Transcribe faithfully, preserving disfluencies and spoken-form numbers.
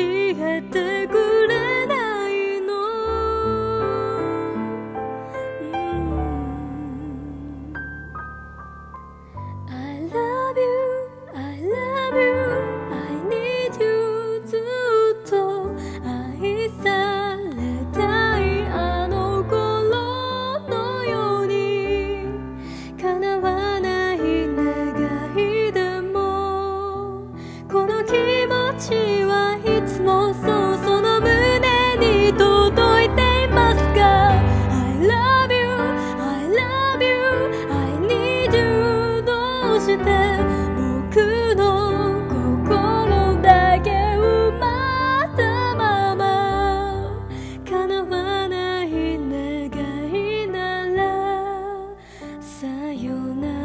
えてくれないの、うん、I love you, I love you, I need you ずっと愛されたいあの頃のように叶わない願いでもこの気持ちはいつもそうその胸に届いていますか I love you, I love you, I need you どうして僕の心だけ埋まったまま叶わない願いならさよなら